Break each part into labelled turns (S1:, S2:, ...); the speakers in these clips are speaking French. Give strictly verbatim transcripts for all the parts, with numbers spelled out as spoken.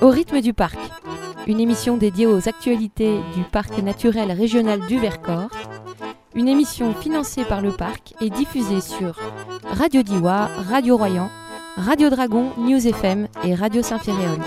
S1: Au rythme du parc, une émission dédiée aux actualités du parc naturel régional du Vercors, une émission financée par le parc et diffusée sur Radio Diois, Radio Royan, Radio Dragon, News F M et Radio Saint-Féréol.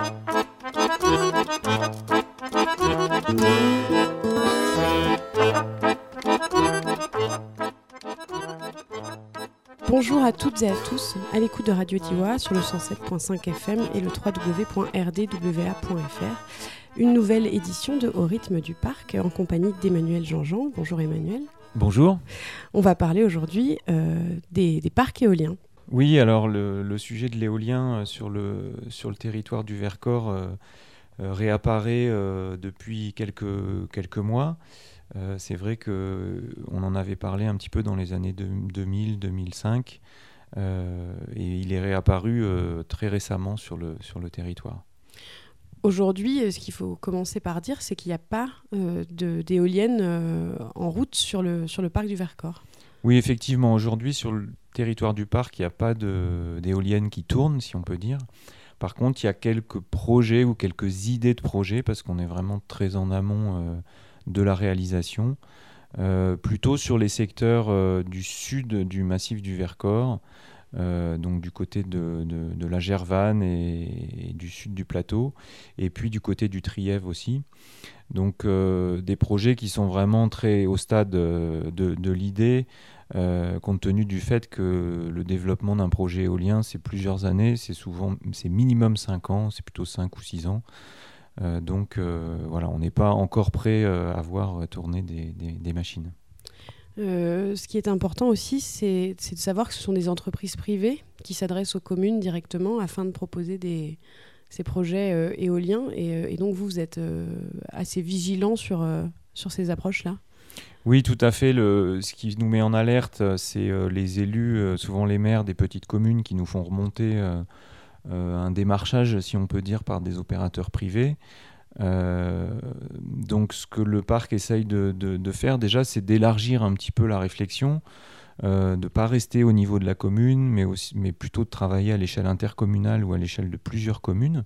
S2: Bonjour à toutes et à tous, à l'écoute de Radio Diois sur le cent sept virgule cinq F M et le w w w point r d w a point f r. Une nouvelle édition de Au rythme du parc en compagnie d'Emmanuel Jean-Jean. Bonjour Emmanuel.
S3: Bonjour.
S2: On va parler aujourd'hui euh, des, des parcs éoliens.
S3: Oui, alors le, le sujet de l'éolien sur le, sur le territoire du Vercors euh, euh, réapparaît euh, depuis quelques, quelques mois. Euh, c'est vrai qu'on en avait parlé un petit peu dans les années deux mille deux mille cinq euh, et il est réapparu euh, très récemment sur le, sur le territoire.
S2: Aujourd'hui, ce qu'il faut commencer par dire, c'est qu'il n'y a pas euh, de, d'éoliennes euh, en route sur le, sur le parc du Vercors.
S3: Oui, effectivement, aujourd'hui sur le territoire du parc, il n'y a pas de, d'éoliennes qui tournent, si on peut dire. Par contre, il y a quelques projets ou quelques idées de projets, parce qu'on est vraiment très en amont euh, de la réalisation, euh, plutôt sur les secteurs euh, du sud du massif du Vercors, euh, donc du côté de, de, de la Gervanne et, et du sud du plateau, et puis du côté du Trièves aussi. Donc euh, des projets qui sont vraiment très au stade de, de, de l'idée, euh, compte tenu du fait que le développement d'un projet éolien, c'est plusieurs années, c'est souvent, c'est minimum cinq ans, c'est plutôt cinq ou six ans. Euh, donc euh, voilà, on n'est pas encore prêt euh, à voir tourner des, des, des machines.
S2: Euh, ce qui est important aussi, c'est, c'est de savoir que ce sont des entreprises privées qui s'adressent aux communes directement afin de proposer des, ces projets euh, éoliens. Et, euh, et donc vous, vous êtes euh, assez vigilant sur, euh, sur ces approches-là ?
S3: Oui, tout à fait. Le, ce qui nous met en alerte, c'est euh, les élus, euh, souvent les maires des petites communes qui nous font remonter euh, Euh, un démarchage, si on peut dire, par des opérateurs privés. Euh, donc ce que le parc essaye de, de, de faire déjà, c'est d'élargir un petit peu la réflexion, euh, de ne pas rester au niveau de la commune, mais, aussi, mais plutôt de travailler à l'échelle intercommunale ou à l'échelle de plusieurs communes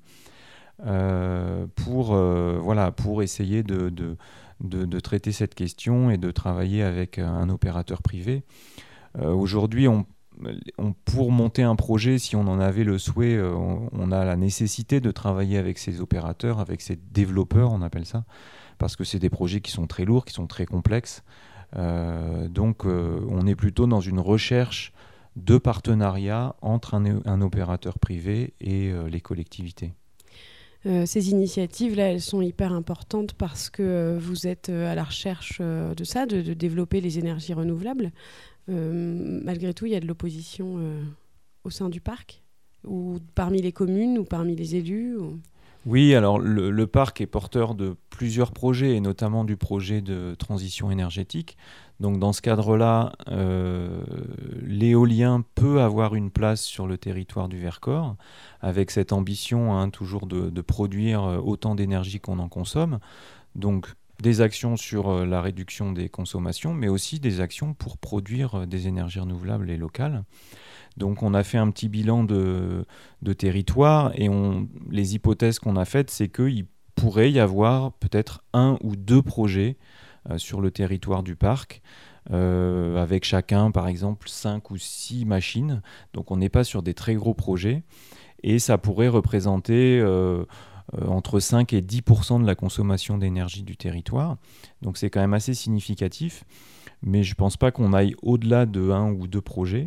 S3: euh, pour, euh, voilà, pour essayer de, de, de, de traiter cette question et de travailler avec un opérateur privé. Euh, aujourd'hui, on On, pour monter un projet, si on en avait le souhait, euh, on, on a la nécessité de travailler avec ces opérateurs, avec ces développeurs, on appelle ça, parce que c'est des projets qui sont très lourds, qui sont très complexes. Euh, donc, euh, on est plutôt dans une recherche de partenariat entre un, un opérateur privé et euh, les collectivités.
S2: Euh, ces initiatives-là, elles sont hyper importantes parce que euh, vous êtes euh, à la recherche euh, de ça, de, de développer les énergies renouvelables. Euh, malgré tout, il y a de l'opposition euh, au sein du parc, ou parmi les communes, ou parmi les élus ou...
S3: Oui, alors le, le parc est porteur de plusieurs projets, et notamment du projet de transition énergétique. Donc dans ce cadre-là, euh, l'éolien peut avoir une place sur le territoire du Vercors, avec cette ambition hein, toujours de, de produire autant d'énergie qu'on en consomme. Donc des actions sur la réduction des consommations, mais aussi des actions pour produire des énergies renouvelables et locales. Donc on a fait un petit bilan de, de territoire et on, les hypothèses qu'on a faites, c'est qu'il pourrait y avoir peut-être un ou deux projets euh, sur le territoire du parc, euh, avec chacun par exemple cinq ou six machines. Donc on n'est pas sur des très gros projets et ça pourrait représenter... Euh, Euh, entre cinq et dix pour cent de la consommation d'énergie du territoire. Donc c'est quand même assez significatif, mais je ne pense pas qu'on aille au-delà de un ou deux projets.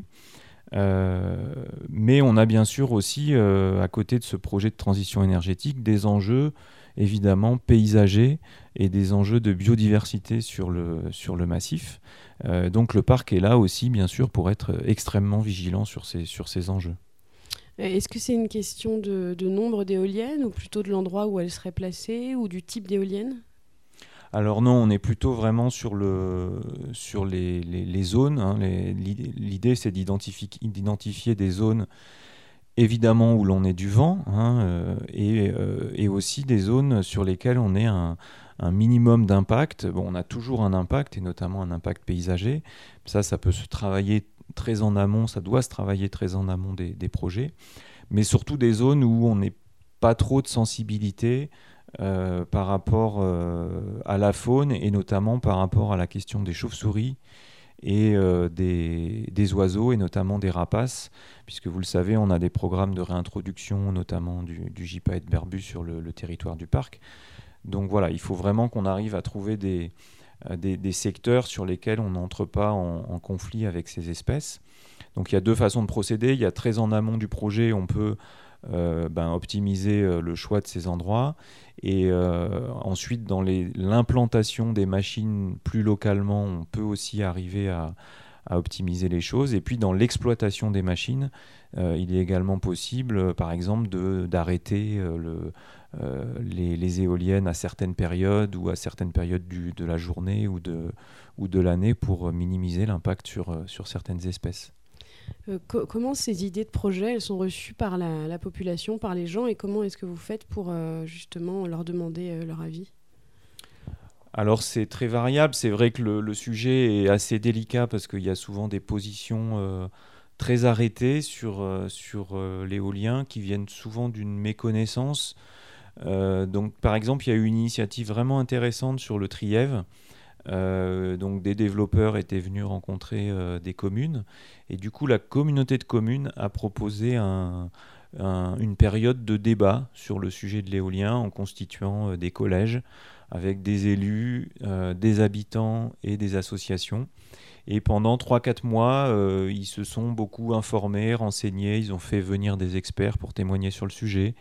S3: Euh, mais on a bien sûr aussi, euh, à côté de ce projet de transition énergétique, des enjeux évidemment paysagers et des enjeux de biodiversité sur le, sur le massif. Euh, donc le parc est là aussi, bien sûr, pour être extrêmement vigilant sur ces, sur ces enjeux.
S2: Est-ce que c'est une question de, de nombre d'éoliennes ou plutôt de l'endroit où elles seraient placées ou du type d'éolienne ?
S3: Alors non, on est plutôt vraiment sur, le, sur les, les, les zones. Hein. Les, l'idée, l'idée, c'est d'identifier, d'identifier des zones, évidemment, où l'on ait du vent hein, euh, et, euh, et aussi des zones sur lesquelles on ait un, un minimum d'impact. Bon, on a toujours un impact, et notamment un impact paysager. Ça, ça peut se travailler très en amont, ça doit se travailler très en amont des, des projets, mais surtout des zones où on n'est pas trop de sensibilité euh, par rapport euh, à la faune et notamment par rapport à la question des chauves-souris et euh, des, des oiseaux et notamment des rapaces, puisque vous le savez, on a des programmes de réintroduction, notamment du, du gypaète berbu sur le, le territoire du parc. Donc voilà, il faut vraiment qu'on arrive à trouver des, euh, des, des secteurs sur lesquels on n'entre pas en, en conflit avec ces espèces. Donc il y a deux façons de procéder. Il y a très en amont du projet, on peut euh, ben, optimiser euh, le choix de ces endroits. Et euh, ensuite, dans les, l'implantation des machines plus localement, on peut aussi arriver à, à optimiser les choses. Et puis dans l'exploitation des machines, euh, il est également possible, euh, par exemple, de, d'arrêter euh, le, euh, les, les éoliennes à certaines périodes ou à certaines périodes du, de la journée ou de, ou de l'année pour minimiser l'impact sur, sur certaines espèces.
S2: Euh, co- comment ces idées de projet elles sont reçues par la, la population, par les gens, et comment est-ce que vous faites pour euh, justement leur demander euh, leur avis ?
S3: Alors c'est très variable, c'est vrai que le, le sujet est assez délicat parce qu'il y a souvent des positions euh, très arrêtées sur, euh, sur euh, l'éolien qui viennent souvent d'une méconnaissance. Euh, donc par exemple, il y a eu une initiative vraiment intéressante sur le Trièves. Euh, donc des développeurs étaient venus rencontrer euh, des communes et du coup la communauté de communes a proposé un, un, une période de débat sur le sujet de l'éolien en constituant euh, des collèges avec des élus, euh, des habitants et des associations. Et pendant trois à quatre mois, euh, ils se sont beaucoup informés, renseignés, ils ont fait venir des experts pour témoigner sur le sujet.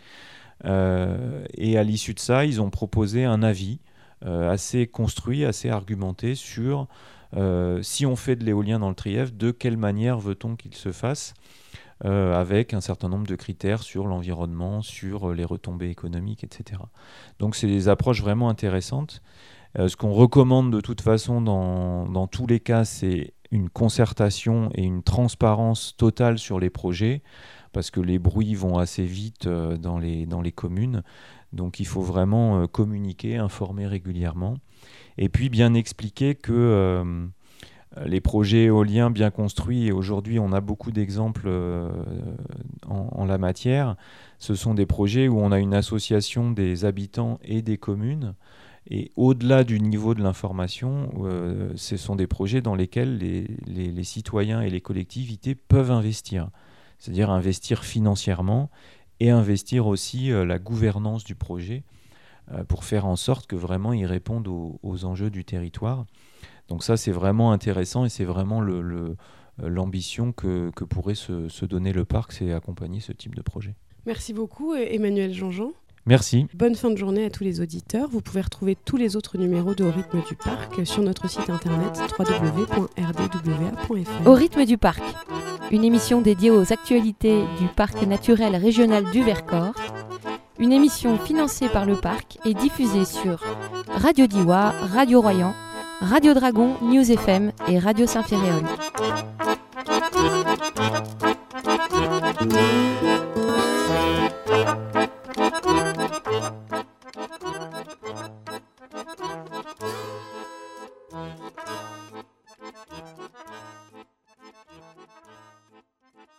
S3: Euh, et à l'issue de ça, ils ont proposé un avis Euh, assez construit, assez argumenté sur euh, si on fait de l'éolien dans le Trièves, de quelle manière veut-on qu'il se fasse, euh, avec un certain nombre de critères sur l'environnement, sur euh, les retombées économiques, et cetera. Donc c'est des approches vraiment intéressantes. Euh, ce qu'on recommande de toute façon dans, dans tous les cas, c'est une concertation et une transparence totale sur les projets, parce que les bruits vont assez vite euh, dans les, dans les communes. Donc il faut vraiment euh, communiquer, informer régulièrement. Et puis bien expliquer que euh, les projets éoliens bien construits, et aujourd'hui on a beaucoup d'exemples euh, en, en la matière, ce sont des projets où on a une association des habitants et des communes. Et au-delà du niveau de l'information, euh, ce sont des projets dans lesquels les, les, les citoyens et les collectivités peuvent investir. C'est-à-dire investir financièrement et investir aussi euh, la gouvernance du projet euh, pour faire en sorte que vraiment ils répondent aux, aux enjeux du territoire. Donc ça, c'est vraiment intéressant et c'est vraiment le, le, l'ambition que, que pourrait se, se donner le parc, c'est accompagner ce type de projet.
S2: Merci beaucoup Emmanuel Jean-Jean.
S3: Merci.
S2: Bonne fin de journée à tous les auditeurs. Vous pouvez retrouver tous les autres numéros de Au rythme du parc sur notre site internet w w w point r d w a point f r.
S1: Au rythme du parc, une émission dédiée aux actualités du parc naturel régional du Vercors. Une émission financée par le parc et diffusée sur Radio Diois, Radio Royan, Radio Dragon, News F M et Radio Saint-Féréol.